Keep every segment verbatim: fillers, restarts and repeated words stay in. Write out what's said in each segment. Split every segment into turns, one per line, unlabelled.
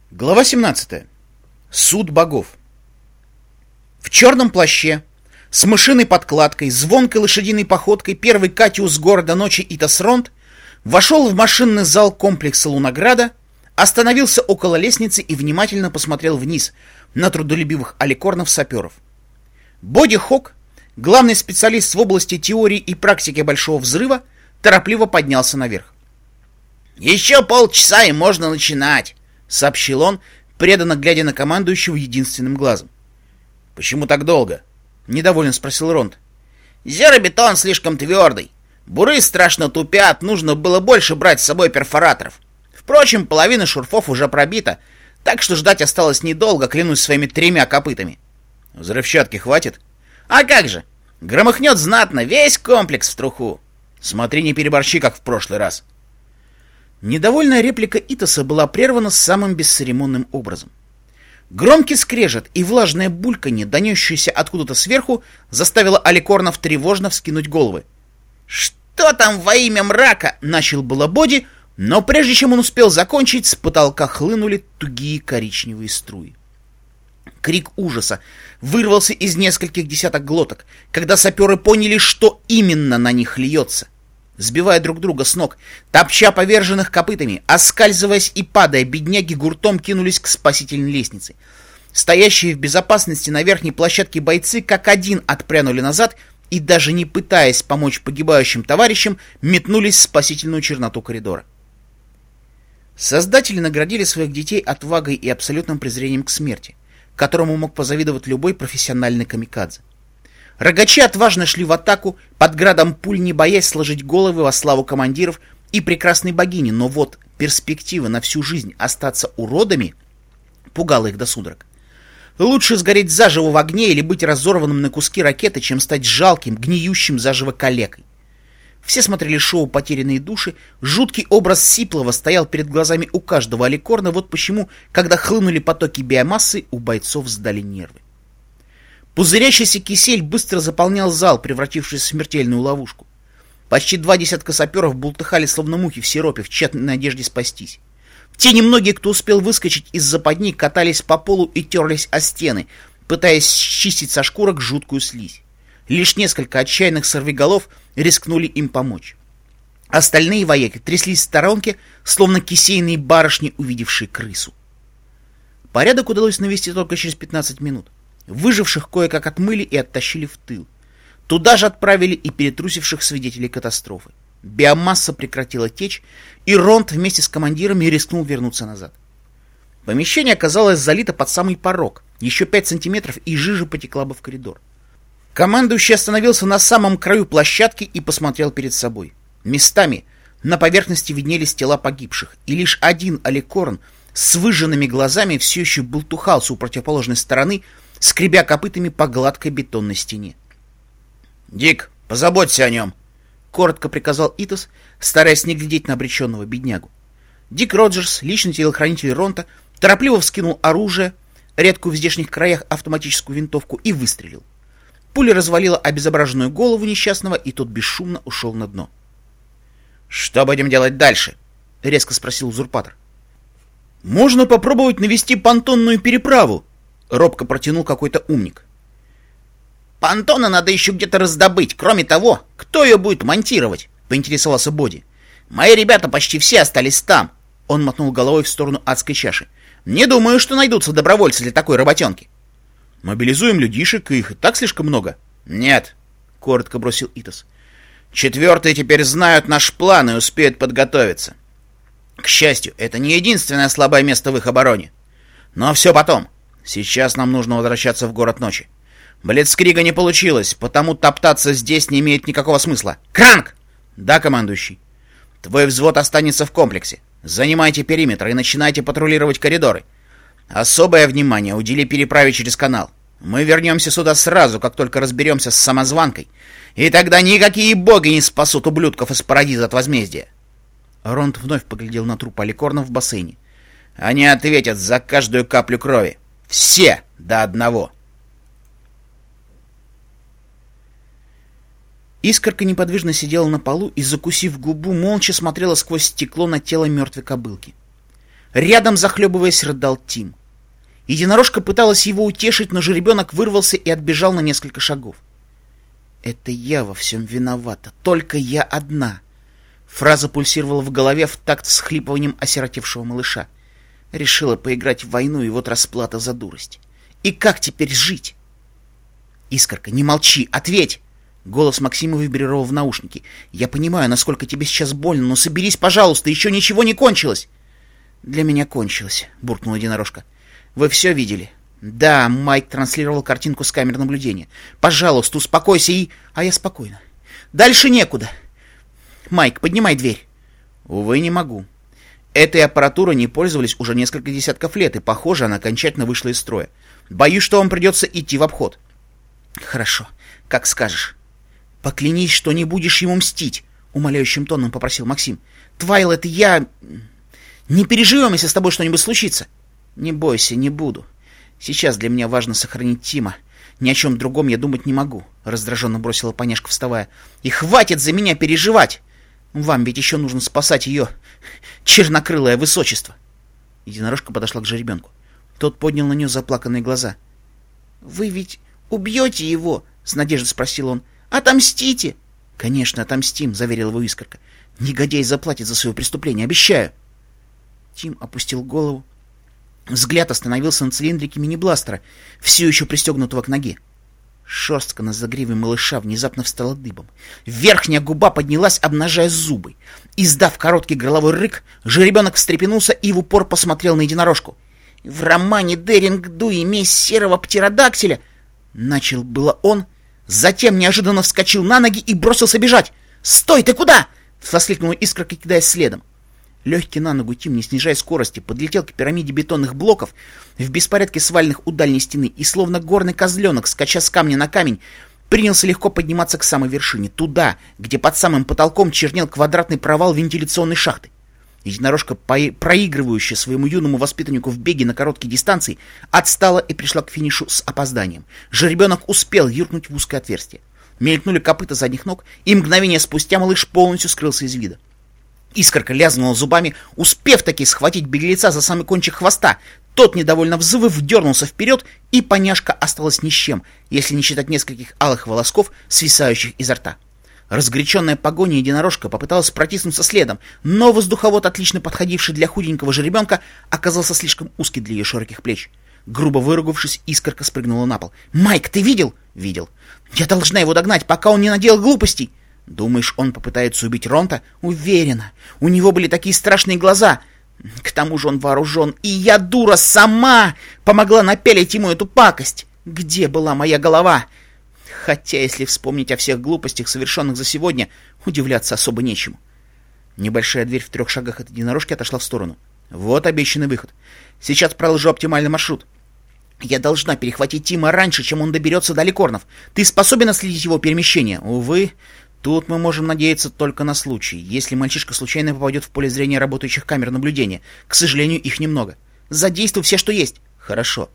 Глава семнадцатая. Суд богов. В черном плаще, с мышиной подкладкой, звонкой лошадиной походкой первый Катиус города ночи Итас Ронд вошел в машинный зал комплекса Лунограда, остановился около лестницы и внимательно посмотрел вниз на трудолюбивых аликорнов-саперов. Боди Хок, главный специалист в области теории и практики Большого Взрыва, торопливо поднялся наверх. «Еще полчаса и можно начинать», — сообщил он, преданно глядя на командующего единственным глазом. «Почему так долго?» — недовольно спросил Ронд. «Зеробетон слишком твердый. Буры страшно тупят, нужно было больше брать с собой перфораторов. Впрочем, половина шурфов уже пробита, так что ждать осталось недолго, клянусь своими тремя копытами». «Взрывчатки хватит?» «А как же! Громыхнет знатно, весь комплекс в труху. Смотри, не переборщи, как в прошлый раз». Недовольная реплика Итаса была прервана самым бесцеремонным образом. Громкий скрежет и влажное бульканье, донесшееся откуда-то сверху, заставило аликорнов тревожно вскинуть головы. «Что там во имя мрака?» — начал было Боди, но прежде чем он успел закончить, с потолка хлынули тугие коричневые струи. Крик ужаса вырвался из нескольких десяток глоток, когда саперы поняли, что именно на них льется. Сбивая друг друга с ног, топча поверженных копытами, оскальзываясь и падая, бедняги гуртом кинулись к спасительной лестнице. Стоящие в безопасности на верхней площадке бойцы как один отпрянули назад и, даже не пытаясь помочь погибающим товарищам, метнулись в спасительную черноту коридора. Создатели наградили своих детей отвагой и абсолютным презрением к смерти, которому мог позавидовать любой профессиональный камикадзе. Рогачи отважно шли в атаку, под градом пуль не боясь сложить головы во славу командиров и прекрасной богини, но вот перспектива на всю жизнь остаться уродами пугала их до судорог. Лучше сгореть заживо в огне или быть разорванным на куски ракеты, чем стать жалким, гниющим заживо калекой. Все смотрели шоу «Потерянные души», жуткий образ Сиплова стоял перед глазами у каждого аликорна, вот почему, когда хлынули потоки биомассы, у бойцов сдали нервы. Пузырящийся кисель быстро заполнял зал, превратившись в смертельную ловушку. Почти два десятка саперов бултыхали, словно мухи в сиропе, в тщетной надежде спастись. Те немногие, кто успел выскочить из западни, катались по полу и терлись о стены, пытаясь счистить со шкурок жуткую слизь. Лишь несколько отчаянных сорвиголов рискнули им помочь. Остальные вояки тряслись в сторонке, словно кисейные барышни, увидевшие крысу. Порядок удалось навести только через пятнадцать минут. Выживших кое-как отмыли и оттащили в тыл. Туда же отправили и перетрусивших свидетелей катастрофы. Биомасса прекратила течь, и Ронд вместе с командирами рискнул вернуться назад. Помещение оказалось залито под самый порог. Еще пять сантиметров, и жижа потекла бы в коридор. Командующий остановился на самом краю площадки и посмотрел перед собой. Местами на поверхности виднелись тела погибших, и лишь один аликорн с выжженными глазами все еще бултухался у противоположной стороны, скребя копытами по гладкой бетонной стене. «Дик, позаботься о нем!» — коротко приказал Итас, стараясь не глядеть на обреченного беднягу. Дик Роджерс, личный телохранитель Ронта, торопливо вскинул оружие, редкую в здешних краях автоматическую винтовку, и выстрелил. Пуля развалила обезображенную голову несчастного, и тот бесшумно ушел на дно. «Что будем делать дальше?» — резко спросил узурпатор. «Можно попробовать навести понтонную переправу», — робко протянул какой-то умник. «Понтона надо еще где-то раздобыть. Кроме того, кто ее будет монтировать?» — поинтересовался Боди. «Мои ребята почти все остались там». Он мотнул головой в сторону адской чаши. «Не думаю, что найдутся добровольцы для такой работенки». «Мобилизуем людишек, их и так слишком много». «Нет», — коротко бросил Итас. «Четвертые теперь знают наш план и успеют подготовиться. К счастью, это не единственное слабое место в их обороне. Но все потом. Сейчас нам нужно возвращаться в город ночи. Блицкрига не получилось, потому топтаться здесь не имеет никакого смысла. Кранк!» «Да, командующий. Твой взвод останется в комплексе. Занимайте периметр и начинайте патрулировать коридоры. Особое внимание удели переправе через канал. Мы вернемся сюда сразу, как только разберемся с самозванкой, и тогда никакие боги не спасут ублюдков из парадиза от возмездия». Ронд вновь поглядел на труп аликорна в бассейне. «Они ответят за каждую каплю крови. Все до одного». Искорка неподвижно сидела на полу и, закусив губу, молча смотрела сквозь стекло на тело мертвой кобылки. Рядом, захлебываясь, рыдал Тим. Единорожка пыталась его утешить, но жеребенок вырвался и отбежал на несколько шагов. «Это я во всем виновата, только я одна». Фраза пульсировала в голове в такт с хлипыванием осиротевшего малыша. Решила поиграть в войну, и вот расплата за дурость. И как теперь жить? «Искорка, не молчи, ответь!» Голос Максима вибрировал в наушнике. «Я понимаю, насколько тебе сейчас больно, но соберись, пожалуйста, еще ничего не кончилось!» «Для меня кончилось», — буркнула единорожка. «Вы все видели?» «Да», — Майк транслировал картинку с камер наблюдения. «Пожалуйста, успокойся и...» «А я спокойно. Дальше некуда. Майк, поднимай дверь». «Увы, не могу. Этой аппаратурой не пользовались уже несколько десятков лет, и, похоже, она окончательно вышла из строя. Боюсь, что вам придется идти в обход». «Хорошо, как скажешь». «Поклянись, что не будешь ему мстить», — умоляющим тоном попросил Максим. «Твайлет, я... не переживем, если с тобой что-нибудь случится». «Не бойся, не буду. Сейчас для меня важно сохранить Тима. Ни о чем другом я думать не могу», — раздраженно бросила Поняшка, вставая. «И хватит за меня переживать! Вам ведь еще нужно спасать ее чернокрылое высочество». Единорожка подошла к жеребенку. Тот поднял на нее заплаканные глаза. «Вы ведь убьете его?» — с надеждой спросил он. «Отомстите!» «Конечно, отомстим», — заверил его Искорка. «Негодяй заплатит за свое преступление, обещаю». Тим опустил голову. Взгляд остановился на цилиндрике мини-бластера, все еще пристегнутого к ноге. Шерстка на загриве малыша внезапно встала дыбом. Верхняя губа поднялась, обнажая зубы. Издав короткий горловой рык, жеребенок встрепенулся и в упор посмотрел на единорожку. «В романе Деринг Дуи месть серого птеродактиля...» Начал было он, затем неожиданно вскочил на ноги и бросился бежать. «Стой, ты куда?» — воскликнула Искорка, кидаясь следом. Легкий на ногу Тим, не снижая скорости, подлетел к пирамиде бетонных блоков в беспорядке сваленных у дальней стены и, словно горный козленок, скача с камня на камень, принялся легко подниматься к самой вершине, туда, где под самым потолком чернел квадратный провал вентиляционной шахты. Единорожка, проигрывающая своему юному воспитаннику в беге на короткие дистанции, отстала и пришла к финишу с опозданием. Жеребенок успел юркнуть в узкое отверстие. Мелькнули копыта задних ног, и мгновение спустя малыш полностью скрылся из вида. Искорка лязгнула зубами, успев таки схватить беглеца за самый кончик хвоста. Тот, недовольно взвыв, дернулся вперед, и Поняшка осталась ни с чем, если не считать нескольких алых волосков, свисающих изо рта. Разгоряченная погоня единорожка попыталась протиснуться следом, но воздуховод, отлично подходивший для худенького жеребенка, оказался слишком узкий для ее широких плеч. Грубо выругавшись, Искорка спрыгнула на пол. «Майк, ты видел?» «Видел. Я должна его догнать, пока он не наделал глупостей». «Думаешь, он попытается убить Ронта?» «Уверена. У него были такие страшные глаза. К тому же он вооружен. И я, дура, сама помогла напялить ему эту пакость. Где была моя голова?» Хотя, если вспомнить о всех глупостях, совершенных за сегодня, удивляться особо нечему. Небольшая дверь в трех шагах от единорожки отошла в сторону. Вот обещанный выход. Сейчас проложу оптимальный маршрут. Я должна перехватить Тима раньше, чем он доберется до Ликорнов. Ты способен отследить его перемещение? Увы, тут мы можем надеяться только на случай, если мальчишка случайно попадет в поле зрения работающих камер наблюдения. К сожалению, их немного. Задействуй все, что есть. Хорошо.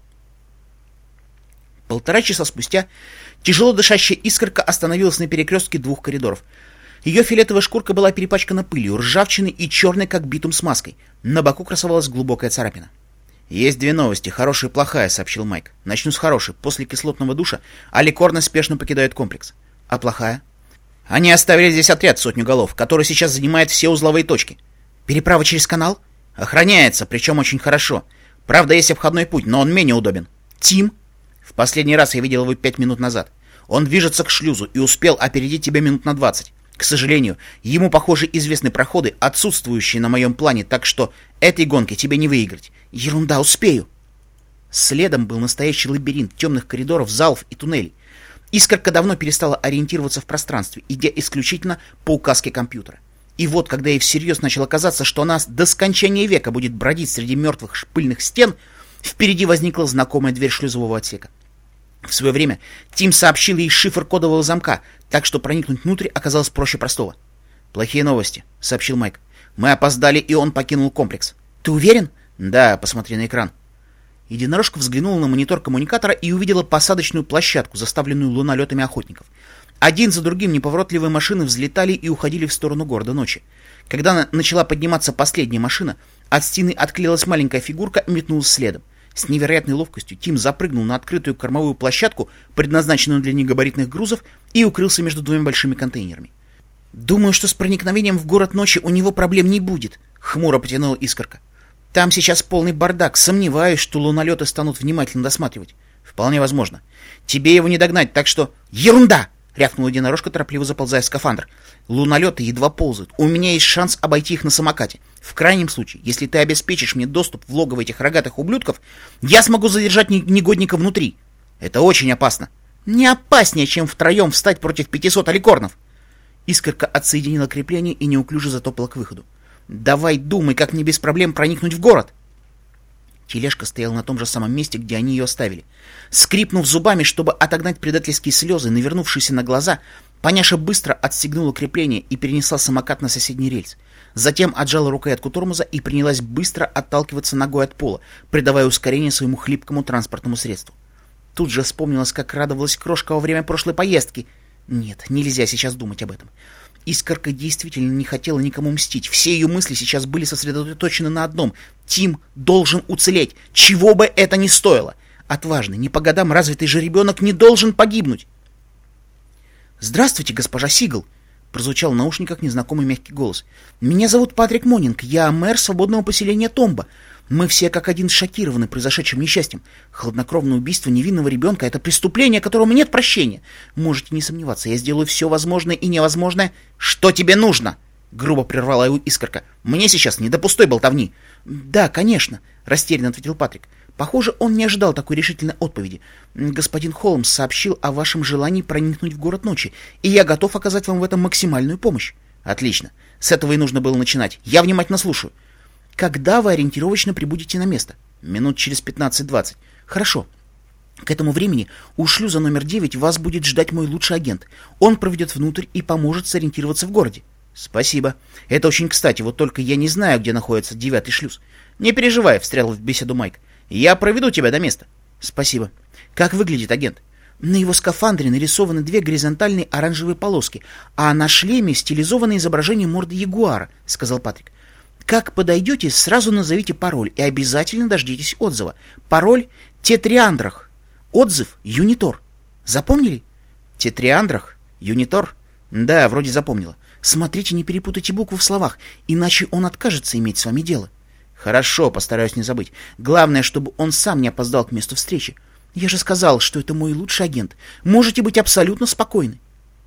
Полтора часа спустя тяжело дышащая Искорка остановилась на перекрестке двух коридоров. Ее фиолетовая шкурка была перепачкана пылью, ржавчиной и черной, как битум, смазкой. На боку красовалась глубокая царапина. «Есть две новости, хорошая и плохая», — сообщил Майк. «Начну с хорошей. После кислотного душа Аликорны спешно покидают комплекс. А плохая?» «Они оставили здесь отряд, сотню голов, который сейчас занимает все узловые точки». «Переправа через канал?» «Охраняется, причем очень хорошо. Правда, есть обходной путь, но он менее удобен». «Тим?» «В последний раз я видел его пять минут назад. Он движется к шлюзу и успел опередить тебя минут на двадцать. К сожалению, ему, похоже, известны проходы, отсутствующие на моем плане, так что этой гонки тебе не выиграть». «Ерунда, успею». Следом был настоящий лабиринт темных коридоров, залов и туннелей. Искорка давно перестала ориентироваться в пространстве, идя исключительно по указке компьютера. И вот, когда ей всерьез начало казаться, что она до скончания века будет бродить среди мертвых пыльных стен, впереди возникла знакомая дверь шлюзового отсека. В свое время Тим сообщил ей шифр кодового замка, так что проникнуть внутрь оказалось проще простого. «Плохие новости», — сообщил Майк. «Мы опоздали, и он покинул комплекс». «Ты уверен?» «Да, посмотри на экран». Единорожка взглянула на монитор коммуникатора и увидела посадочную площадку, заставленную лунолетами охотников. Один за другим неповоротливые машины взлетали и уходили в сторону города ночи. Когда начала подниматься последняя машина, от стены отклеилась маленькая фигурка и метнулась следом. С невероятной ловкостью Тим запрыгнул на открытую кормовую площадку, предназначенную для негабаритных грузов, и укрылся между двумя большими контейнерами. «Думаю, что с проникновением в город ночи у него проблем не будет», — хмуро потянула Искорка. «Там сейчас полный бардак. Сомневаюсь, что лунолеты станут внимательно досматривать». «Вполне возможно. Тебе его не догнать, так что...» «Ерунда!» — рявкнула единорожка, торопливо заползая в скафандр. «Лунолеты едва ползают. У меня есть шанс обойти их на самокате. В крайнем случае, если ты обеспечишь мне доступ в логово этих рогатых ублюдков, я смогу задержать негодника внутри. Это очень опасно. Не опаснее, чем втроем встать против пятисот аликорнов». Искорка отсоединила крепление и неуклюже затопала к выходу. «Давай думай, как мне без проблем проникнуть в город!» Тележка стояла на том же самом месте, где они ее оставили. Скрипнув зубами, чтобы отогнать предательские слезы, навернувшиеся на глаза, Поняша быстро отстегнула крепление и перенесла самокат на соседний рельс. Затем отжала рукоятку тормоза и принялась быстро отталкиваться ногой от пола, придавая ускорение своему хлипкому транспортному средству. Тут же вспомнилось, как радовалась крошка во время прошлой поездки. Нет, нельзя сейчас думать об этом. Искорка действительно не хотела никому мстить. Все ее мысли сейчас были сосредоточены на одном. Тим должен уцелеть, чего бы это ни стоило. Отважный, не по годам развитый жеребенок не должен погибнуть. «Здравствуйте, госпожа Сигал», — прозвучал в наушниках незнакомый мягкий голос. «Меня зовут Патрик Монинг, я мэр свободного поселения Томба. Мы все как один шокированы произошедшим несчастьем. Хладнокровное убийство невинного ребенка — это преступление, которому нет прощения. Можете не сомневаться, я сделаю все возможное и невозможное». «Что тебе нужно?» — грубо прервала его Искорка. «Мне сейчас не до пустой болтовни». «Да, конечно», — растерянно ответил Патрик. Похоже, он не ожидал такой решительной отповеди. «Господин Холмс сообщил о вашем желании проникнуть в город ночи, и я готов оказать вам в этом максимальную помощь». «Отлично. С этого и нужно было начинать. Я внимательно слушаю». «Когда вы ориентировочно прибудете на место?» «Минут через пятнадцать-двадцать». «Хорошо. К этому времени у шлюза номер девять вас будет ждать мой лучший агент. Он проведет внутрь и поможет сориентироваться в городе». «Спасибо. Это очень кстати, вот только я не знаю, где находится девятый шлюз». «Не переживай», — встрял в беседу Майк. «Я проведу тебя до места». «Спасибо. Как выглядит агент?» «На его скафандре нарисованы две горизонтальные оранжевые полоски, а на шлеме стилизованное изображение морды ягуара», — сказал Патрик. «Как подойдете, сразу назовите пароль и обязательно дождитесь отзыва. Пароль — Тетриандрах. Отзыв — Юнитор. Запомнили?» «Тетриандрах? Юнитор? Да, вроде запомнила. Смотрите, не перепутайте буквы в словах, иначе он откажется иметь с вами дело». «Хорошо, постараюсь не забыть. Главное, чтобы он сам не опоздал к месту встречи. Я же сказал, что это мой лучший агент. Можете быть абсолютно спокойны».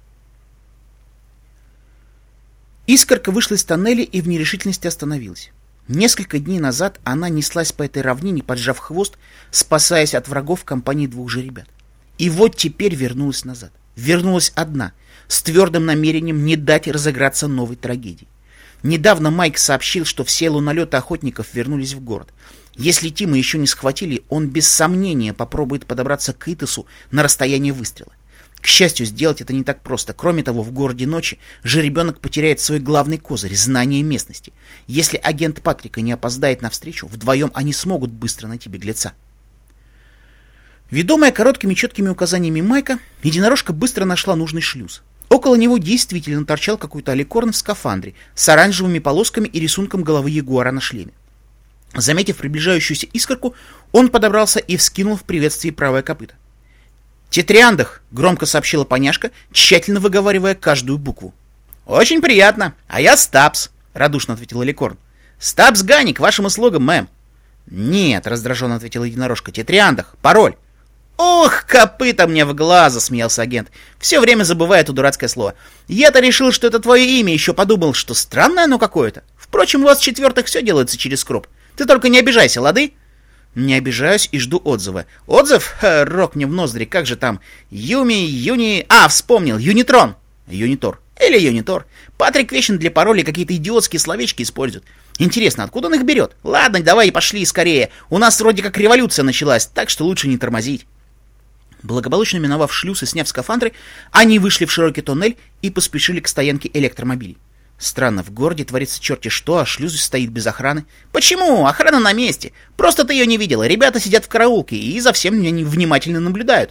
Искорка вышла из тоннеля и в нерешительности остановилась. Несколько дней назад она неслась по этой равнине, поджав хвост, спасаясь от врагов в компании двух же ребят. И вот теперь вернулась назад. Вернулась одна, с твердым намерением не дать разыграться новой трагедии. Недавно Майк сообщил, что все лунолеты охотников вернулись в город. Если Тима еще не схватили, он без сомнения попробует подобраться к Итасу на расстояние выстрела. К счастью, сделать это не так просто. Кроме того, в городе ночи жеребенок потеряет свой главный козырь — знание местности. Если агент Патрика не опоздает навстречу, вдвоем они смогут быстро найти беглеца. Ведомая короткими четкими указаниями Майка, единорожка быстро нашла нужный шлюз. Около него действительно торчал какой-то аликорн в скафандре с оранжевыми полосками и рисунком головы ягуара на шлеме. Заметив приближающуюся искорку, он подобрался и вскинул в приветствии правое копыто. «Тетриандах!» — громко сообщила Поняшка, тщательно выговаривая каждую букву. «Очень приятно. А я Стабс», — радушно ответил аликорн. «Стабс Гани, к вашим услугам, мэм». «Нет», — раздраженно ответила единорожка. «Тетриандах! Пароль!» «Ох, копыта мне в глаз!» — засмеялся агент. «Все время забываю это дурацкое слово. Я-то решил, что это твое имя, еще подумал, что странное оно какое-то. Впрочем, у вас четвертых все делается через скроб. Ты только не обижайся, лады?» «Не обижаюсь и жду отзыва». «Отзыв? Ха, рок мне в ноздри, как же там? Юми, Юни... А, вспомнил, Юнитрон!» «Юнитор. Или Юнитор. Патрик вечно для паролей какие-то идиотские словечки использует. Интересно, откуда он их берет? Ладно, давай пошли скорее. У нас вроде как революция началась, так что лучше не тормозить». Благополучно миновав шлюз и сняв скафандры, они вышли в широкий тоннель и поспешили к стоянке электромобилей. Странно, в городе творится черти что, а шлюз стоит без охраны. «Почему? Охрана на месте. Просто ты ее не видела. Ребята сидят в караулке и за всем меня внимательно наблюдают.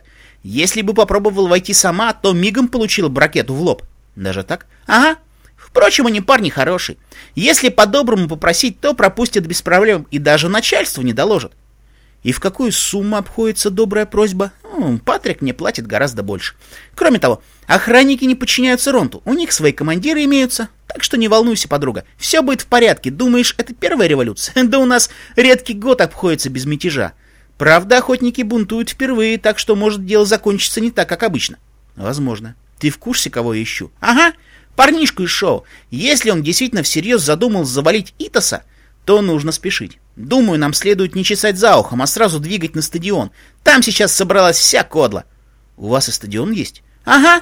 Если бы попробовал войти сама, то мигом получила бы ракету в лоб. Даже так? Ага. Впрочем, они парни хорошие. Если по-доброму попросить, то пропустят без проблем и даже начальству не доложат. И в какую сумму обходится добрая просьба? Ну, Патрик мне платит гораздо больше. Кроме того, охранники не подчиняются Ронту, у них свои командиры имеются. Так что не волнуйся, подруга, все будет в порядке. Думаешь, это первая революция? Да у нас редкий год обходится без мятежа. Правда, охотники бунтуют впервые, так что, может, дело закончится не так, как обычно. Возможно. Ты в курсе, кого я ищу? Ага, парнишку из шоу. Если он действительно всерьез задумал завалить Итоса, то нужно спешить. Думаю, нам следует не чесать за ухом, а сразу двигать на стадион. Там сейчас собралась вся кодла. У вас и стадион есть? Ага.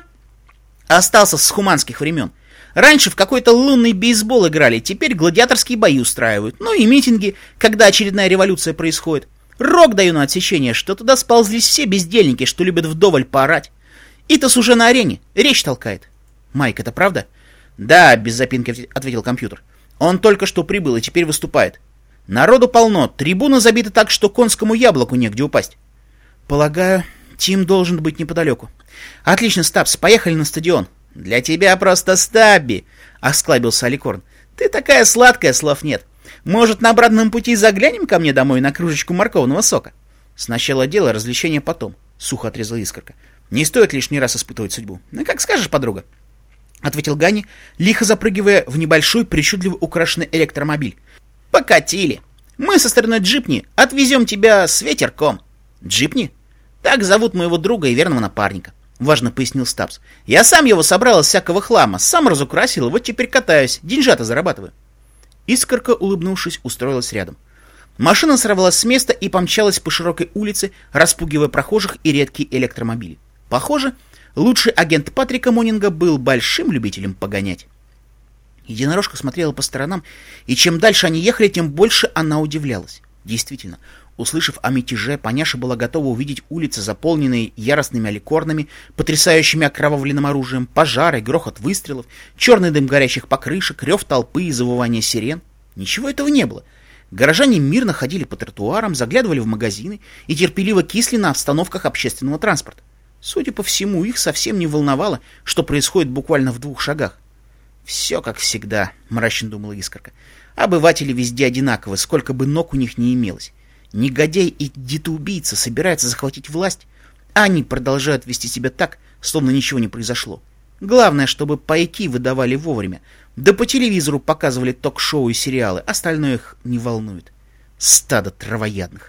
Остался с хуманских времен. Раньше в какой-то лунный бейсбол играли, теперь гладиаторские бои устраивают. Ну и митинги, когда очередная революция происходит. Рок даю на отсечение, что туда сползлись все бездельники, что любят вдоволь поорать. Итос уже на арене, речь толкает. Майк, это правда? Да, без запинки ответил компьютер. Он только что прибыл и теперь выступает. Народу полно, трибуна забита так, что конскому яблоку негде упасть. Полагаю, Тим должен быть неподалеку. Отлично, Стабс, поехали на стадион. Для тебя просто Стабби, осклабился Аликорн. Ты такая сладкая, слов нет. Может, на обратном пути заглянем ко мне домой на кружечку морковного сока? Сначала дело, развлечение потом, сухо отрезала Искорка. Не стоит лишний раз испытывать судьбу. Ну, как скажешь, подруга, ответил Ганни, лихо запрыгивая в небольшой, причудливо украшенный электромобиль. Покатили. Мы со стороны Джипни отвезем тебя с ветерком. Джипни? Так зовут моего друга и верного напарника, важно пояснил Стабс. Я сам его собрал из всякого хлама, сам разукрасил, вот теперь катаюсь, деньжата зарабатываю. Искорка, улыбнувшись, устроилась рядом. Машина сорвалась с места и помчалась по широкой улице, распугивая прохожих и редкие электромобили. Похоже, лучший агент Патрика Монинга был большим любителем погонять. Единорожка смотрела по сторонам, и чем дальше они ехали, тем больше она удивлялась. Действительно, услышав о мятеже, Поняша была готова увидеть улицы, заполненные яростными аликорнами, потрясающими окровавленным оружием, пожары, грохот выстрелов, черный дым горящих покрышек, рев толпы и завывание сирен. Ничего этого не было. Горожане мирно ходили по тротуарам, заглядывали в магазины и терпеливо кисли на остановках общественного транспорта. Судя по всему, их совсем не волновало, что происходит буквально в двух шагах. «Все как всегда», — мрачно думала Искорка. «Обыватели везде одинаковы, сколько бы ног у них ни имелось. Негодяй и детоубийца собираются захватить власть, а они продолжают вести себя так, словно ничего не произошло. Главное, чтобы пайки выдавали вовремя, да по телевизору показывали ток-шоу и сериалы, остальное их не волнует. Стадо травоядных».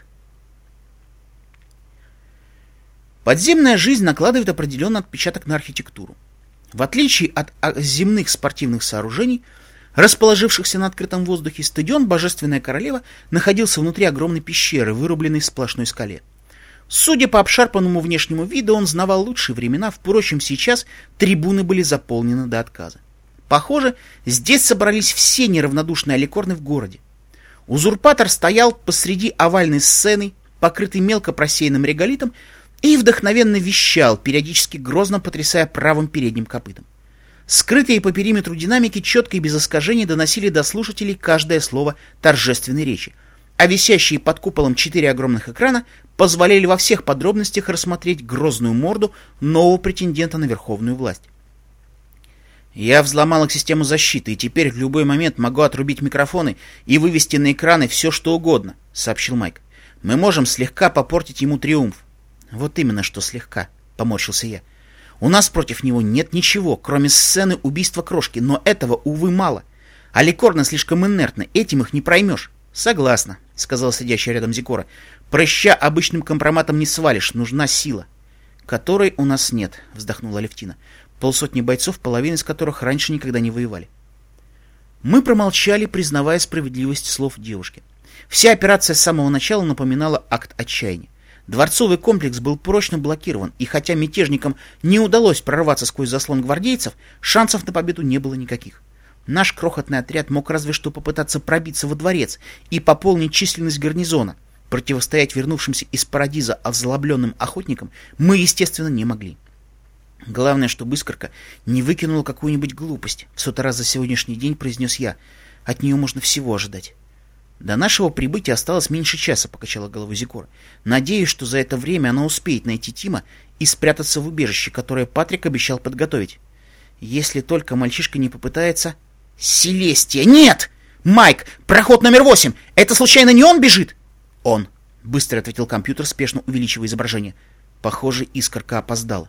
Подземная жизнь накладывает определенный отпечаток на архитектуру. В отличие от земных спортивных сооружений, расположившихся на открытом воздухе, стадион «Божественная королева» находился внутри огромной пещеры, вырубленной в сплошной скале. Судя по обшарпанному внешнему виду, он знавал лучшие времена, впрочем, сейчас трибуны были заполнены до отказа. Похоже, здесь собрались все неравнодушные аликорны в городе. Узурпатор стоял посреди овальной сцены, покрытой мелко просеянным реголитом, и вдохновенно вещал, периодически грозно потрясая правым передним копытом. Скрытые по периметру динамики четко и без искажений доносили до слушателей каждое слово торжественной речи, а висящие под куполом четыре огромных экрана позволяли во всех подробностях рассмотреть грозную морду нового претендента на верховную власть. «Я взломал их систему защиты, и теперь в любой момент могу отрубить микрофоны и вывести на экраны все, что угодно», — сообщил Майк. «Мы можем слегка попортить ему триумф». «Вот именно, что слегка», — поморщился я. «У нас против него нет ничего, кроме сцены убийства крошки, но этого, увы, мало. Аликорны слишком инертны, этим их не проймешь». «Согласна», — сказала сидящая рядом Зикора. «Прыща обычным компроматом не свалишь, нужна сила». «Которой у нас нет», — вздохнула Алевтина. «Полсотни бойцов, половина из которых раньше никогда не воевали». Мы промолчали, признавая справедливость слов девушки. Вся операция с самого начала напоминала акт отчаяния. Дворцовый комплекс был прочно блокирован, и хотя мятежникам не удалось прорваться сквозь заслон гвардейцев, шансов на победу не было никаких. Наш крохотный отряд мог разве что попытаться пробиться во дворец и пополнить численность гарнизона. Противостоять вернувшимся из Парадиза озлобленным охотникам мы, естественно, не могли. Главное, чтобы Искорка не выкинула какую-нибудь глупость, в сотый раз за сегодняшний день произнес я. От нее можно всего ожидать. До нашего прибытия осталось меньше часа, покачала головой Зикора. Надеюсь, что за это время она успеет найти Тима и спрятаться в убежище, которое Патрик обещал подготовить. Если только мальчишка не попытается... Селестия! Нет! Майк! Проход номер восемь! Это случайно не он бежит? Он! Быстро ответил компьютер, спешно увеличивая изображение. Похоже, искорка опоздала.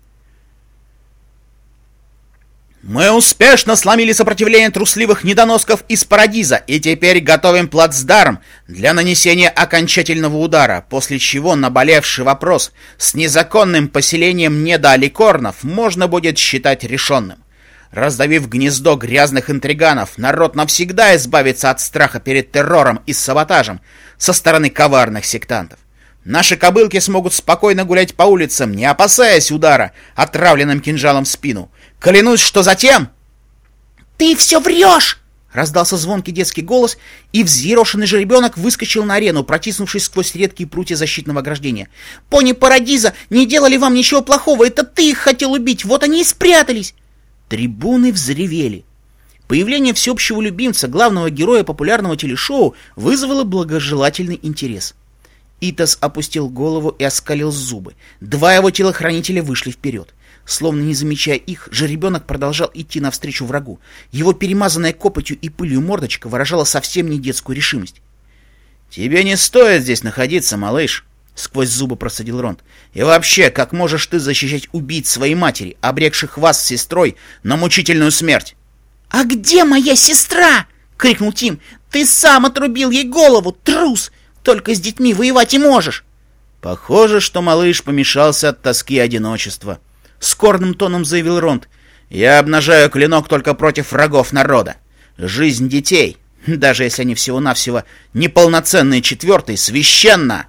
Мы успешно сломили сопротивление трусливых недоносков из Парадиза и теперь готовим плацдарм для нанесения окончательного удара, после чего наболевший вопрос с незаконным поселением недоаликорнов можно будет считать решенным. Раздавив гнездо грязных интриганов, народ навсегда избавится от страха перед террором и саботажем со стороны коварных сектантов. Наши кобылки смогут спокойно гулять по улицам, не опасаясь удара отравленным кинжалом в спину. Клянусь, что затем... «Ты все врешь!» — раздался звонкий детский голос, и взъерошенный жеребенок выскочил на арену, протиснувшись сквозь редкие прутья защитного ограждения. «Пони Парадиза не делали вам ничего плохого, это ты их хотел убить, вот они и спрятались!» Трибуны взревели. Появление всеобщего любимца, главного героя популярного телешоу, вызвало благожелательный интерес. Итос опустил голову и оскалил зубы. Два его телохранителя вышли вперед. Словно не замечая их, жеребенок продолжал идти навстречу врагу. Его перемазанная копотью и пылью мордочка выражала совсем не детскую решимость. «Тебе не стоит здесь находиться, малыш», — сквозь зубы процедил Ронд. «И вообще, как можешь ты защищать убийц своей матери, обрекших вас с сестрой на мучительную смерть?» «А где моя сестра?» — крикнул Тим. «Ты сам отрубил ей голову, трус! Только с детьми воевать и можешь!» «Похоже, что малыш помешался от тоски и одиночества», — скорбным тоном заявил Ронд. «Я обнажаю клинок только против врагов народа. Жизнь детей, даже если они всего-навсего неполноценные четвертые, священна!»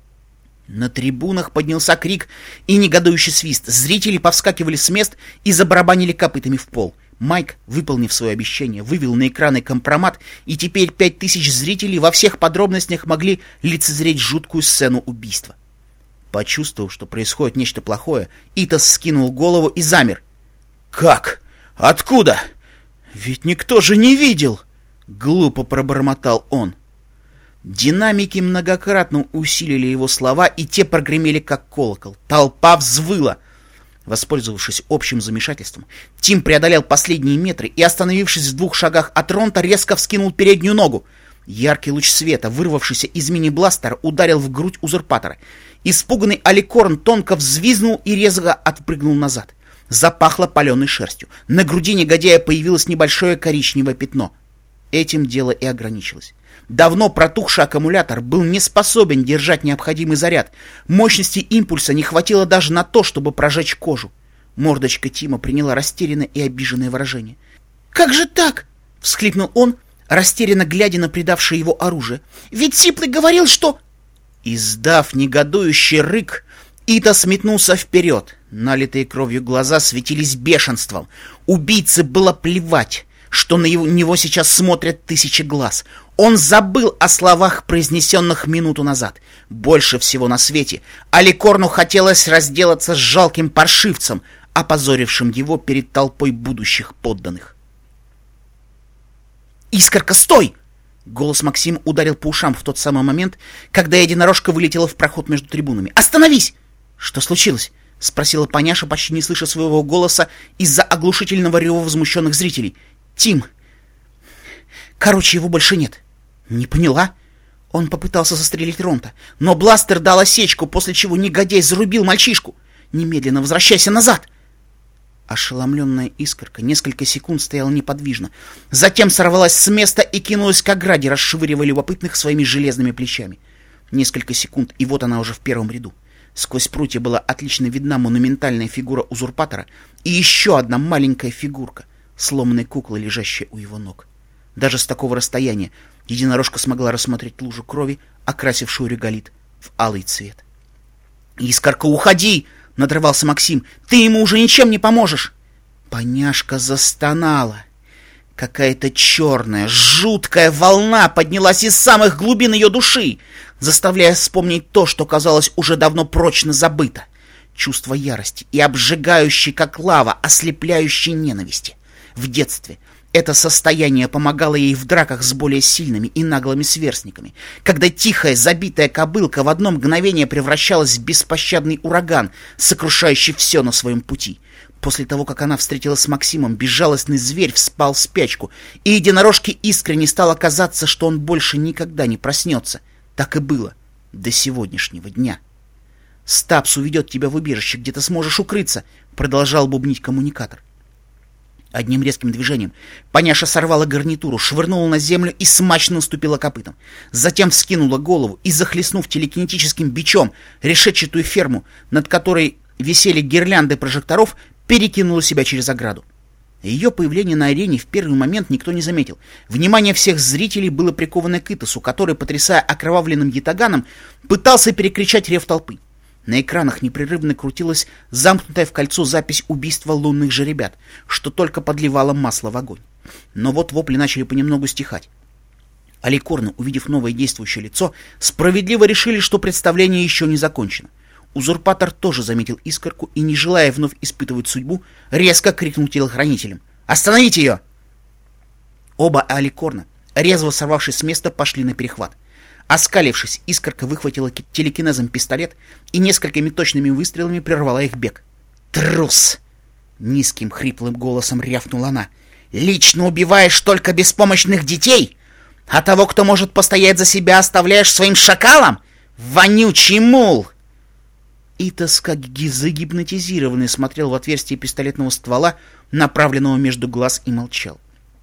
На трибунах поднялся крик и негодующий свист. Зрители повскакивали с мест и забарабанили копытами в пол. Майк, выполнив свое обещание, вывел на экраны компромат, и теперь пять тысяч зрителей во всех подробностях могли лицезреть жуткую сцену убийства. Почувствовав, что происходит нечто плохое, Итос скинул голову и замер. «Как? Откуда? Ведь никто же не видел!» — глупо пробормотал он. Динамики многократно усилили его слова, и те прогремели как колокол. Толпа взвыла. Воспользовавшись общим замешательством, Тим преодолел последние метры и, остановившись в двух шагах от Ронта, резко вскинул переднюю ногу. Яркий луч света, вырвавшийся из мини-бластера, ударил в грудь узурпатора. Испуганный Аликорн тонко взвизнул и резко отпрыгнул назад. Запахло паленой шерстью. На груди негодяя появилось небольшое коричневое пятно. Этим дело и ограничилось. Давно протухший аккумулятор был не способен держать необходимый заряд. Мощности импульса не хватило даже на то, чтобы прожечь кожу. Мордочка Тима приняла растерянное и обиженное выражение. «Как же так?» — всхлипнул он, растерянно глядя на предавшее его оружие. «Ведь Сиплый говорил, что...» Издав негодующий рык, Итос метнулся вперед. Налитые кровью глаза светились бешенством. Убийце было плевать, что на его, него сейчас смотрят тысячи глаз. Он забыл о словах, произнесенных минуту назад. Больше всего на свете Аликорну хотелось разделаться с жалким паршивцем, опозорившим его перед толпой будущих подданных. «Искорка, стой!» Голос Максима ударил по ушам в тот самый момент, когда единорожка вылетела в проход между трибунами. «Остановись!» «Что случилось?» — спросила Поняша, почти не слыша своего голоса из-за оглушительного рева возмущенных зрителей. «Тим! Короче, его больше нет». «Не поняла?» Он попытался застрелить Ронта, но бластер дал осечку, после чего негодяй зарубил мальчишку. «Немедленно возвращайся назад!» Ошеломленная искорка несколько секунд стояла неподвижно, затем сорвалась с места и кинулась к ограде, расшвыривая любопытных своими железными плечами. Несколько секунд, и вот она уже в первом ряду. Сквозь прутья была отлично видна монументальная фигура узурпатора и еще одна маленькая фигурка, сломанная кукла, лежащая у его ног. Даже с такого расстояния единорожка смогла рассмотреть лужу крови, окрасившую реголит в алый цвет. «Искорка, уходи!» — надрывался Максим. «Ты ему уже ничем не поможешь!» Поняшка застонала. Какая-то черная, жуткая волна поднялась из самых глубин ее души, заставляя вспомнить то, что казалось уже давно прочно забыто. Чувство ярости и обжигающей, как лава, ослепляющей ненависти. В детстве Это состояние помогало ей в драках с более сильными и наглыми сверстниками, когда тихая, забитая кобылка в одно мгновение превращалась в беспощадный ураган, сокрушающий все на своем пути. После того, как она встретилась с Максимом, безжалостный зверь вспал в спячку, и единорожке искренне стало казаться, что он больше никогда не проснется. Так и было до сегодняшнего дня. «Стапс уведет тебя в убежище, где ты сможешь укрыться», — продолжал бубнить коммуникатор. Одним резким движением поняша сорвала гарнитуру, швырнула на землю и смачно наступила копытом. Затем вскинула голову и, захлестнув телекинетическим бичом решетчатую ферму, над которой висели гирлянды прожекторов, перекинула себя через ограду. Ее появление на арене в первый момент никто не заметил. Внимание всех зрителей было приковано к Итосу, который, потрясая окровавленным ятаганом, пытался перекричать рев толпы. На экранах непрерывно крутилась замкнутая в кольцо запись убийства лунных жеребят, что только подливало масло в огонь. Но вот вопли начали понемногу стихать. Аликорны, увидев новое действующее лицо, справедливо решили, что представление еще не закончено. Узурпатор тоже заметил искорку и, не желая вновь испытывать судьбу, резко крикнул телохранителям: «Остановите ее!» Оба Аликорна, резво сорвавшись с места, пошли на перехват. Оскалившись, искорка выхватила телекинезом пистолет и несколькими точными выстрелами прервала их бег. «Трус!» — низким хриплым голосом рявкнула она. «Лично убиваешь только беспомощных детей? А того, кто может постоять за себя, оставляешь своим шакалам? Вонючий мул!» Итос, как загипнотизированный, смотрел в отверстие пистолетного ствола, направленного между глаз, и молчал.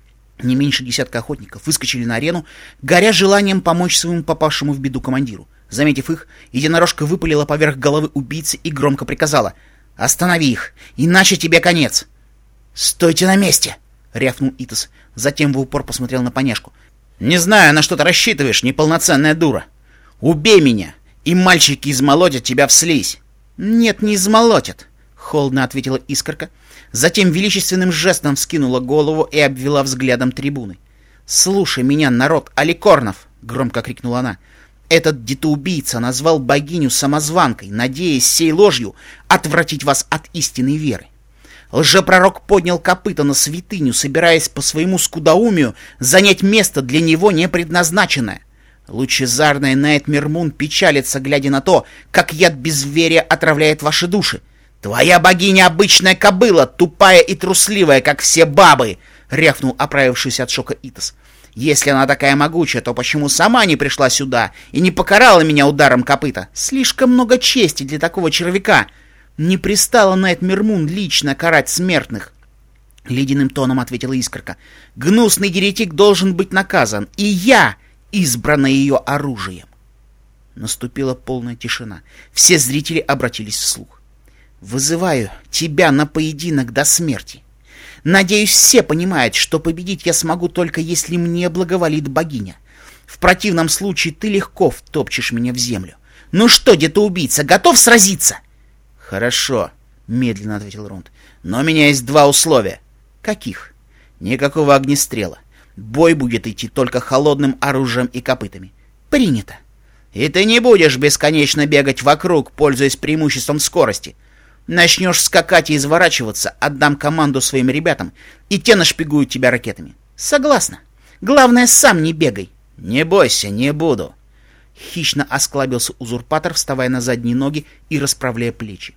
Не меньше десятка охотников выскочили на арену, горя желанием помочь своему попавшему в беду командиру. Заметив их, единорожка выпалила поверх головы убийцы и громко приказала: «Останови их, иначе тебе конец!» «Стойте на месте!» — рявкнул Итос. Затем в упор посмотрел на поняшку. «Не знаю, на что ты рассчитываешь, неполноценная дура. Убей меня, и мальчики измолотят тебя в слизь!» «Нет, не измолотят!» — холодно ответила искорка. Затем величественным жестом вскинула голову и обвела взглядом трибуны. «Слушай меня, народ Аликорнов!» — громко крикнула она. «Этот детоубийца назвал богиню самозванкой, надеясь сей ложью отвратить вас от истинной веры. Лжепророк поднял копыта на святыню, собираясь по своему скудоумию занять место для него не предназначенное. Лучезарная Найтмер Мун печалится, глядя на то, как яд безверия отравляет ваши души. «Твоя богиня обычная кобыла, тупая и трусливая, как все бабы!» — рявкнул оправившийся от шока Итос. «Если она такая могучая, то почему сама не пришла сюда и не покарала меня ударом копыта? Слишком много чести для такого червяка! Не пристала Найтмер Мун лично карать смертных!» — ледяным тоном ответила искорка. «Гнусный еретик должен быть наказан, и я избрана ее оружием!» Наступила полная тишина. Все зрители обратились вслух. «Вызываю тебя на поединок до смерти. Надеюсь, все понимают, что победить я смогу только если мне благоволит богиня. В противном случае ты легко втопчешь меня в землю. Ну что, детоубийца, готов сразиться?» «Хорошо», — медленно ответил Ронд. «Но у меня есть два условия». «Каких?» «Никакого огнестрела. Бой будет идти только холодным оружием и копытами». «Принято». «И ты не будешь бесконечно бегать вокруг, пользуясь преимуществом скорости. Начнешь скакать и изворачиваться, отдам команду своим ребятам, и те нашпигуют тебя ракетами». «Согласна. Главное, сам не бегай». «Не бойся, не буду». Хищно осклабился узурпатор, вставая на задние ноги и расправляя плечи.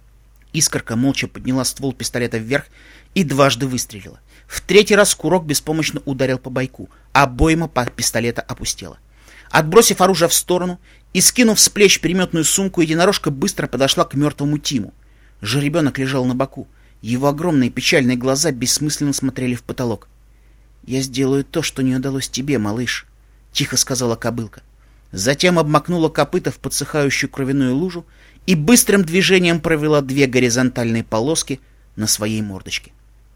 Искорка молча подняла ствол пистолета вверх и дважды выстрелила. В третий раз курок беспомощно ударил по бойку, а обойма под пистолета опустела. Отбросив оружие в сторону и скинув с плеч переметную сумку, единорожка быстро подошла к мертвому Тиму. Жеребенок лежал на боку. Его огромные печальные глаза бессмысленно смотрели в потолок. «Я сделаю то, что не удалось тебе, малыш», — тихо сказала кобылка. Затем обмакнула копыта в подсыхающую кровяную лужу и быстрым движением провела две горизонтальные полоски на своей мордочке.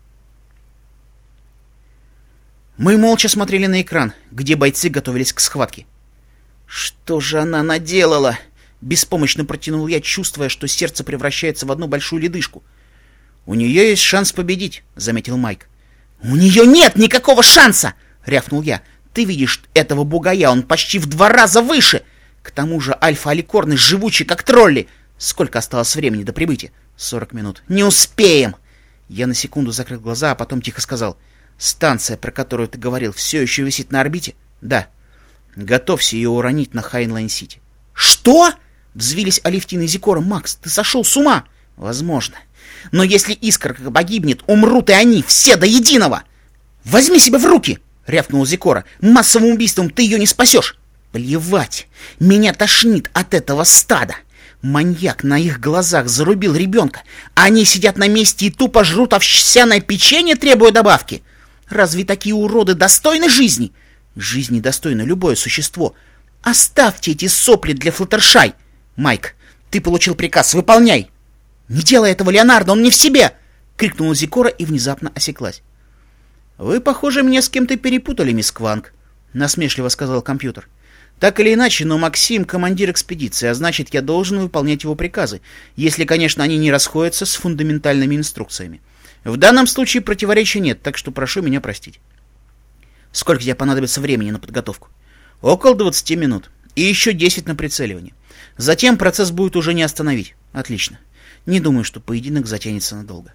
Мы молча смотрели на экран, где бойцы готовились к схватке. «Что же она наделала?» — беспомощно протянул я, чувствуя, что сердце превращается в одну большую ледышку. «У нее есть шанс победить», — заметил Майк. «У нее нет никакого шанса!» — рявкнул я. «Ты видишь этого бугая, он почти в два раза выше! К тому же альфа-аликорны живучи, как тролли! Сколько осталось времени до прибытия?» «Сорок минут. Не успеем!» Я на секунду закрыл глаза, а потом тихо сказал: Станция, про которую ты говорил, все еще висит на орбите? Да. Готовься ее уронить на Хайнлайн-Сити. Что? Взвились Алевтина и Зикора. Макс, ты сошел с ума? Возможно. Но если Искорка погибнет, умрут и они, все до единого. Возьми себя в руки, рявкнул Зикора. Массовым убийством ты ее не спасешь. Плевать. Меня тошнит от этого стада. Маньяк на их глазах зарубил ребенка, а они сидят на месте и тупо жрут овсяное печенье, требуя добавки. Разве такие уроды достойны жизни? Жизни достойно любое существо. Оставьте эти сопли для Флаттершай. Майк, ты получил приказ, выполняй. Не делай этого, Леонардо, он не в себе! Крикнула Зикора и внезапно осеклась. Вы, похоже, меня с кем-то перепутали, мисс Кванг, насмешливо сказал компьютер. Так или иначе, но Максим — командир экспедиции, а значит, я должен выполнять его приказы, если, конечно, они не расходятся с фундаментальными инструкциями. В данном случае противоречия нет, так что прошу меня простить. Сколько тебе понадобится времени на подготовку? Около двадцати минут. И еще десять на прицеливание. Затем процесс будет уже не остановить. Отлично. Не думаю, что поединок затянется надолго.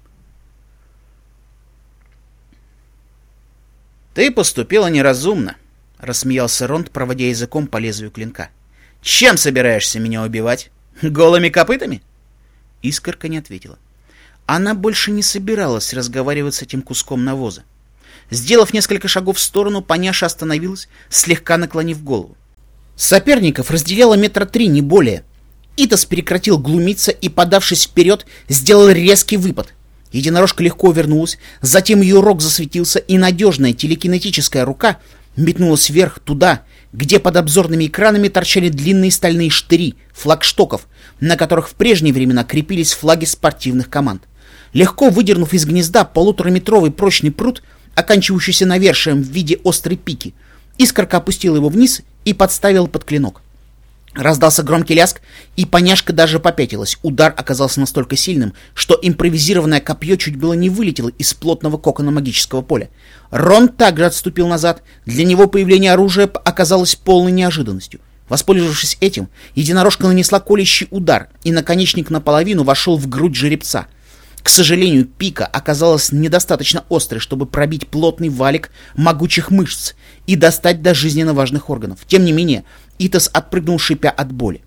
Ты поступила неразумно, — рассмеялся Ронд, проводя языком по лезвию клинка. «Чем собираешься меня убивать? Голыми копытами?» Искорка не ответила. Она больше не собиралась разговаривать с этим куском навоза. Сделав несколько шагов в сторону, Поняша остановилась, слегка наклонив голову. Соперников разделяло метра три, не более. Итос перекратил глумиться и, подавшись вперед, сделал резкий выпад. Единорожка легко увернулась, затем ее рог засветился, и надежная телекинетическая рука метнулась вверх, туда, где под обзорными экранами торчали длинные стальные штыри, флагштоков, на которых в прежние времена крепились флаги спортивных команд. Легко выдернув из гнезда полутораметровый прочный прут, оканчивающийся навершием в виде острой пики, Искорка опустил его вниз и подставил под клинок. Раздался громкий лязг, и Поняшка даже попятилась. Удар оказался настолько сильным, что импровизированное копье чуть было не вылетело из плотного кокона магического поля. Рон также отступил назад. Для него появление оружия оказалось полной неожиданностью. Воспользовавшись этим, единорожка нанесла колющий удар, и наконечник наполовину вошел в грудь жеребца. К сожалению, пика оказалась недостаточно острой, чтобы пробить плотный валик могучих мышц и достать до жизненно важных органов. Тем не менее, Итос отпрыгнул, шипя от боли.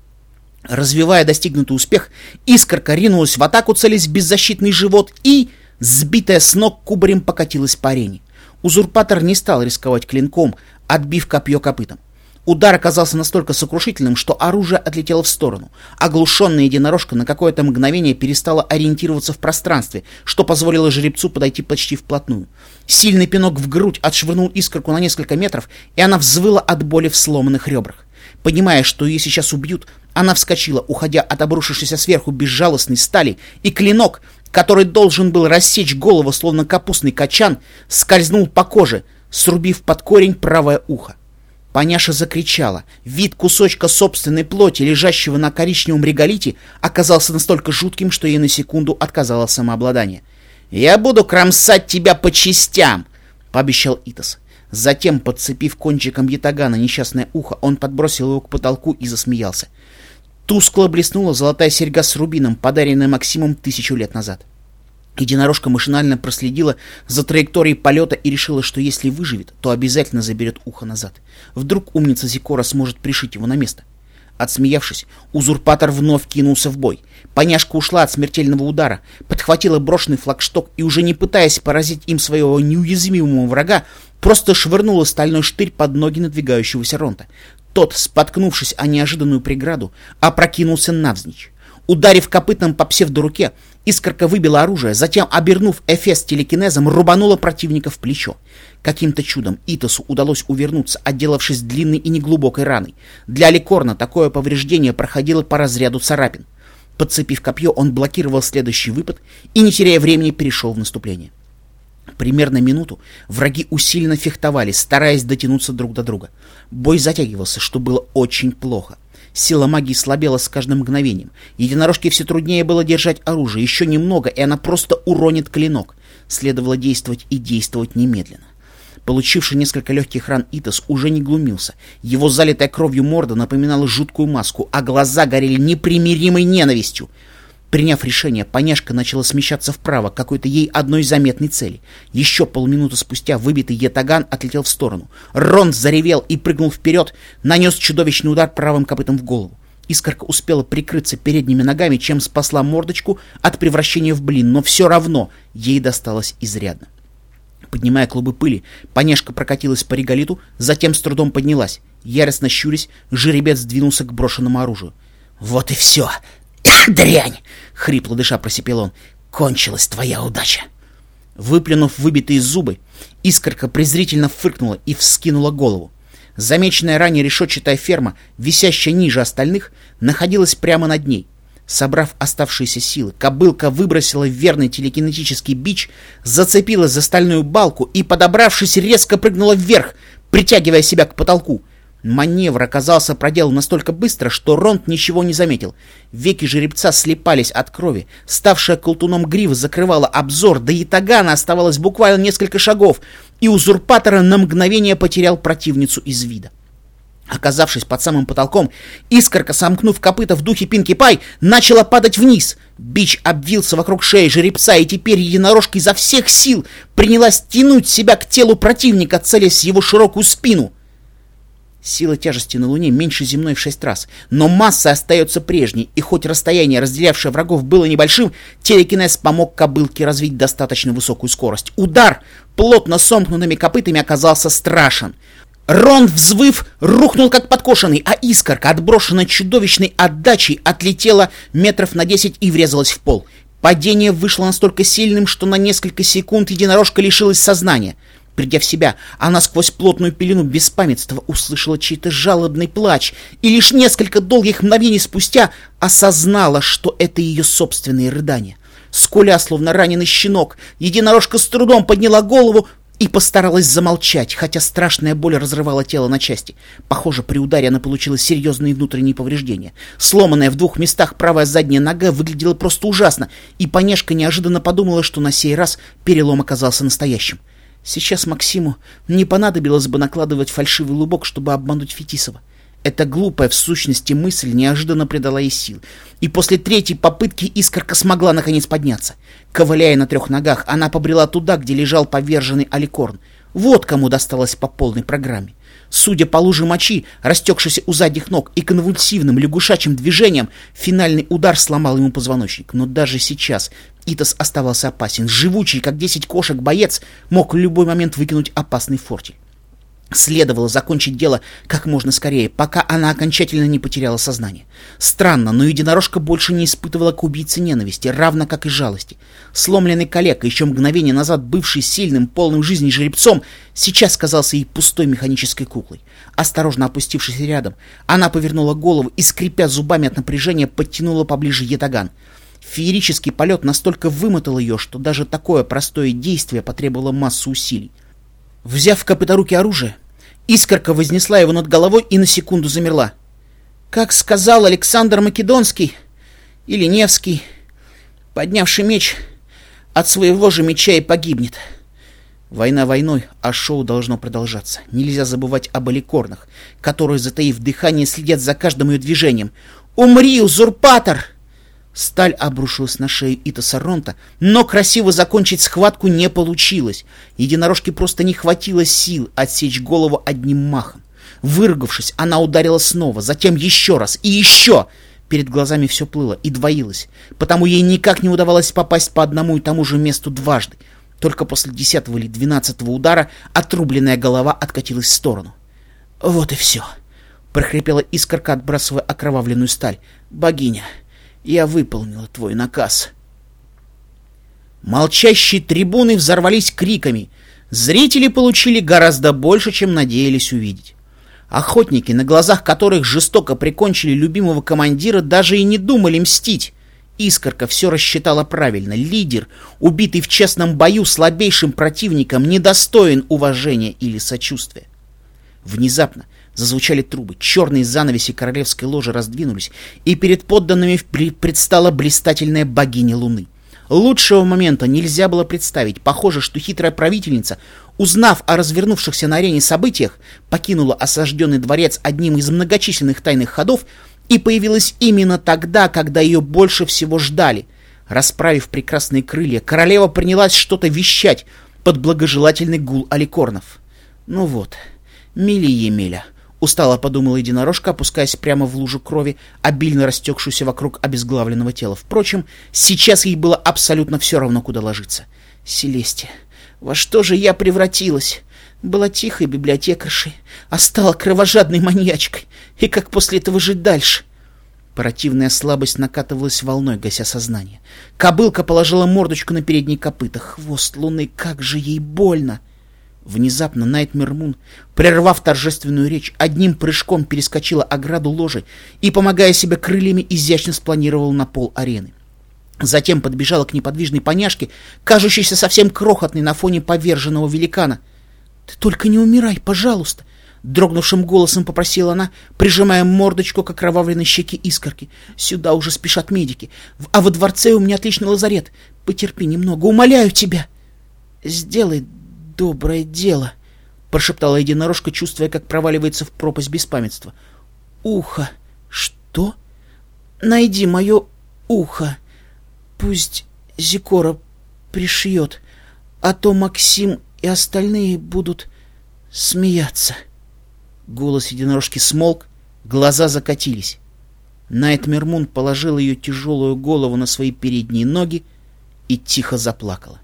Развивая достигнутый успех, Искорка ринулась в атаку, целясь в беззащитный живот, и, сбитая с ног, кубарем покатилась по арене. Узурпатор не стал рисковать клинком, отбив копье копытом. Удар оказался настолько сокрушительным, что оружие отлетело в сторону. Оглушенная единорожка на какое-то мгновение перестала ориентироваться в пространстве, что позволило жеребцу подойти почти вплотную. Сильный пинок в грудь отшвырнул Искорку на несколько метров, и она взвыла от боли в сломанных ребрах. Понимая, что ее сейчас убьют, она вскочила, уходя от обрушившейся сверху безжалостной стали, и клинок, который должен был рассечь голову, словно капустный качан, скользнул по коже, срубив под корень правое ухо. Поняша закричала. Вид кусочка собственной плоти, лежащего на коричневом реголите, оказался настолько жутким, что ей на секунду отказало самообладание. «Я буду кромсать тебя по частям!» — пообещал Итос. Затем, подцепив кончиком ятагана несчастное ухо, он подбросил его к потолку и засмеялся. Тускло блеснула золотая серьга с рубином, подаренная Максимом тысячу лет назад. Единорожка машинально проследила за траекторией полета и решила, что если выживет, то обязательно заберет ухо назад. Вдруг умница Зикора сможет пришить его на место. Отсмеявшись, узурпатор вновь кинулся в бой. Поняшка ушла от смертельного удара, подхватила брошенный флагшток и, уже не пытаясь поразить им своего неуязвимого врага, просто швырнула стальной штырь под ноги надвигающегося Ронта. Тот, споткнувшись о неожиданную преграду, опрокинулся навзничь. Ударив копытом по псевдоруке, Искорка выбила оружие, затем, обернув эфес телекинезом, рубанула противника в плечо. Каким-то чудом Итосу удалось увернуться, отделавшись длинной и неглубокой раной. Для Аликорна такое повреждение проходило по разряду царапин. Подцепив копье, он блокировал следующий выпад и, не теряя времени, перешел в наступление. Примерно минуту враги усиленно фехтовали, стараясь дотянуться друг до друга. Бой затягивался, что было очень плохо. Сила магии слабела с каждым мгновением. Единорожке все труднее было держать оружие. Еще немного, и она просто уронит клинок. Следовало действовать и действовать немедленно. Получивший несколько легких ран Итос уже не глумился. Его залитая кровью морда напоминала жуткую маску, а глаза горели непримиримой ненавистью. Приняв решение, Поняшка начала смещаться вправо к какой-то ей одной заметной цели. Еще полминуты спустя выбитый ятаган отлетел в сторону. Рон заревел и прыгнул вперед, нанес чудовищный удар правым копытом в голову. Искорка успела прикрыться передними ногами, чем спасла мордочку от превращения в блин, но все равно ей досталось изрядно. Поднимая клубы пыли, Поняшка прокатилась по реголиту, затем с трудом поднялась. Яростно щурясь, жеребец двинулся к брошенному оружию. «Вот и все! Дрянь!» — хрипло дыша просипел он. «Кончилась твоя удача!» Выплюнув выбитые зубы, Искорка презрительно фыркнула и вскинула голову. Замеченная ранее решетчатая ферма, висящая ниже остальных, находилась прямо над ней. Собрав оставшиеся силы, кобылка выбросила верный телекинетический бич, зацепилась за стальную балку и, подобравшись, резко прыгнула вверх, притягивая себя к потолку. Маневр оказался проделан настолько быстро, что Ронд ничего не заметил. Веки жеребца слипались от крови, ставшая колтуном грива закрывала обзор, до ятагана оставалось буквально несколько шагов, и узурпатор на мгновение потерял противницу из вида. Оказавшись под самым потолком, Искорка, сомкнув копыта в духе Пинки Пай, начала падать вниз. Бич обвился вокруг шеи жеребца, и теперь единорожка изо всех сил принялась тянуть себя к телу противника, целясь в его широкую спину. Сила тяжести на Луне меньше земной в шесть раз, но масса остается прежней, и хоть расстояние, разделявшее врагов, было небольшим, телекинез помог кобылке развить достаточно высокую скорость. Удар плотно сомкнутыми копытами оказался страшен. Рон, взвыв, рухнул как подкошенный, а Искорка, отброшенная чудовищной отдачей, отлетела метров на десять и врезалась в пол. Падение вышло настолько сильным, что на несколько секунд единорожка лишилась сознания. Придя в себя, она сквозь плотную пелену беспамятства услышала чей-то жалобный плач и лишь несколько долгих мгновений спустя осознала, что это ее собственные рыдания. Скуля, словно раненый щенок, единорожка с трудом подняла голову и постаралась замолчать, хотя страшная боль разрывала тело на части. Похоже, при ударе она получила серьезные внутренние повреждения. Сломанная в двух местах правая задняя нога выглядела просто ужасно, и Поняшка неожиданно подумала, что на сей раз перелом оказался настоящим. Сейчас Максиму не понадобилось бы накладывать фальшивый лубок, чтобы обмануть Фетисова. Эта глупая в сущности мысль неожиданно придала ей сил, и после третьей попытки Искорка смогла наконец подняться. Ковыляя на трех ногах, она побрела туда, где лежал поверженный Аликорн. Вот кому досталось по полной программе. Судя по луже мочи, растекшейся у задних ног, и конвульсивным лягушачьим движением, финальный удар сломал ему позвоночник. Но даже сейчас Итос оставался опасен. Живучий, как десять кошек, боец мог в любой момент выкинуть опасный фортель. Следовало закончить дело как можно скорее, пока она окончательно не потеряла сознание. Странно, но единорожка больше не испытывала к убийце ненависти, равно как и жалости. Сломленный калека, еще мгновение назад бывший сильным, полным жизни жеребцом, сейчас казался ей пустой механической куклой. Осторожно опустившись рядом, она повернула голову и, скрипя зубами от напряжения, подтянула поближе ятаган. Феерический полет настолько вымотал ее, что даже такое простое действие потребовало массу усилий. Взяв в копыторуки оружие, Искорка вознесла его над головой и на секунду замерла. Как сказал Александр Македонский или Невский, поднявший меч от своего же меча и погибнет. Война войной, а шоу должно продолжаться. Нельзя забывать об аликорнах, которые, затаив дыхание, следят за каждым ее движением. «Умри, узурпатор!» Сталь обрушилась на шею Итоса Ронта, но красиво закончить схватку не получилось. Единорожке просто не хватило сил отсечь голову одним махом. Выругавшись, она ударила снова, затем еще раз и еще. Перед глазами все плыло и двоилось, потому ей никак не удавалось попасть по одному и тому же месту дважды. Только после десятого или двенадцатого удара отрубленная голова откатилась в сторону. «Вот и все», — прохрипела Искорка, отбрасывая окровавленную сталь. «Богиня, я выполнила твой наказ». Молчащие трибуны взорвались криками. Зрители получили гораздо больше, чем надеялись увидеть. Охотники, на глазах которых жестоко прикончили любимого командира, даже и не думали мстить. Искорка все рассчитала правильно. Лидер, убитый в честном бою слабейшим противником, недостоин уважения или сочувствия. Внезапно зазвучали трубы, черные занавеси королевской ложи раздвинулись, и перед подданными предстала блистательная богиня Луны. Лучшего момента нельзя было представить. Похоже, что хитрая правительница, узнав о развернувшихся на арене событиях, покинула осажденный дворец одним из многочисленных тайных ходов и появилась именно тогда, когда ее больше всего ждали. Расправив прекрасные крылья, королева принялась что-то вещать под благожелательный гул аликорнов. «Ну вот, мили Емеля», — устало подумала единорожка, опускаясь прямо в лужу крови, обильно растекшуюся вокруг обезглавленного тела. Впрочем, сейчас ей было абсолютно все равно, куда ложиться. «Селестия, во что же я превратилась? Была тихой библиотекаршей, а стала кровожадной маньячкой. И как после этого жить дальше?» Противная слабость накатывалась волной, гася сознание. Кобылка положила мордочку на передние копыта. Хвост луны, как же ей больно! Внезапно Найтмер Мун, прервав торжественную речь, одним прыжком перескочила ограду ложи и, помогая себе крыльями, изящно спланировала на пол арены. Затем подбежала к неподвижной поняшке, кажущейся совсем крохотной на фоне поверженного великана. «Ты только не умирай, пожалуйста!» Дрогнувшим голосом попросила она, прижимая мордочку к окровавленной щеке Искорки. «Сюда уже спешат медики, а во дворце у меня отличный лазарет. Потерпи немного, умоляю тебя!» «Сделай доброе дело», — прошептала единорожка, чувствуя, как проваливается в пропасть беспамятства. «Ухо! Что? Найди мое ухо. Пусть Зикора пришьет, а то Максим и остальные будут смеяться». Голос единорожки смолк, глаза закатились. Найтмер Мун положил ее тяжелую голову на свои передние ноги и тихо заплакала.